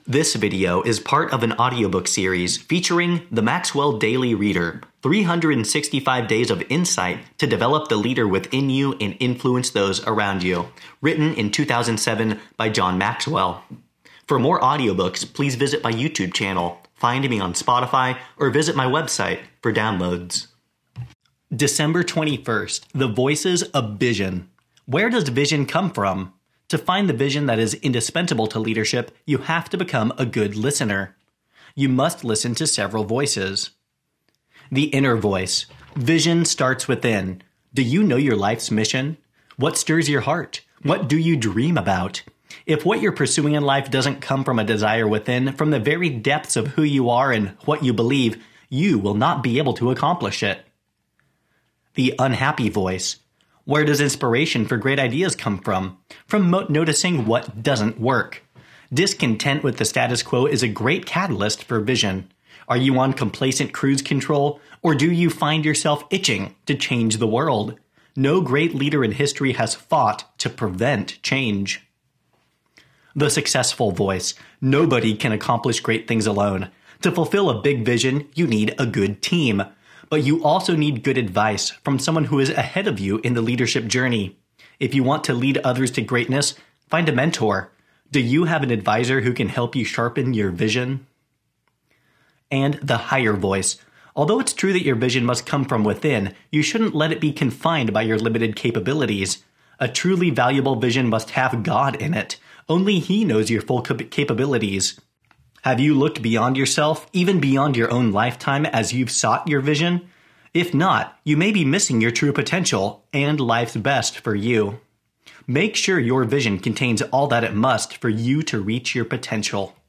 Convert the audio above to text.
This video is part of an audiobook series featuring the Maxwell Daily Reader, 365 Days of Insight to Develop the Leader Within You and Influence Those Around You, written in 2007 by John Maxwell. For more audiobooks, please visit my YouTube channel, find me on Spotify, or visit my website for downloads. December 21st, The Voices of Vision. Where does vision come from? To find the vision that is indispensable to leadership, you have to become a good listener. You must listen to several voices. The inner voice. Vision starts within. Do you know your life's mission? What stirs your heart? What do you dream about? If what you're pursuing in life doesn't come from a desire within, from the very depths of who you are and what you believe, you will not be able to accomplish it. The unhappy voice. Where does inspiration for great ideas come from? From noticing what doesn't work. Discontent with the status quo is a great catalyst for vision. Are you on complacent cruise control, or do you find yourself itching to change the world? No great leader in history has fought to prevent change. The successful voice. Nobody can accomplish great things alone. To fulfill a big vision, you need a good team. But you also need good advice from someone who is ahead of you in the leadership journey. If you want to lead others to greatness, find a mentor. Do you have an advisor who can help you sharpen your vision? And the higher voice. Although it's true that your vision must come from within, you shouldn't let it be confined by your limited capabilities. A truly valuable vision must have God in it. Only He knows your full capabilities. Have you looked beyond yourself, even beyond your own lifetime as you've sought your vision? If not, you may be missing your true potential and life's best for you. Make sure your vision contains all that it must for you to reach your potential.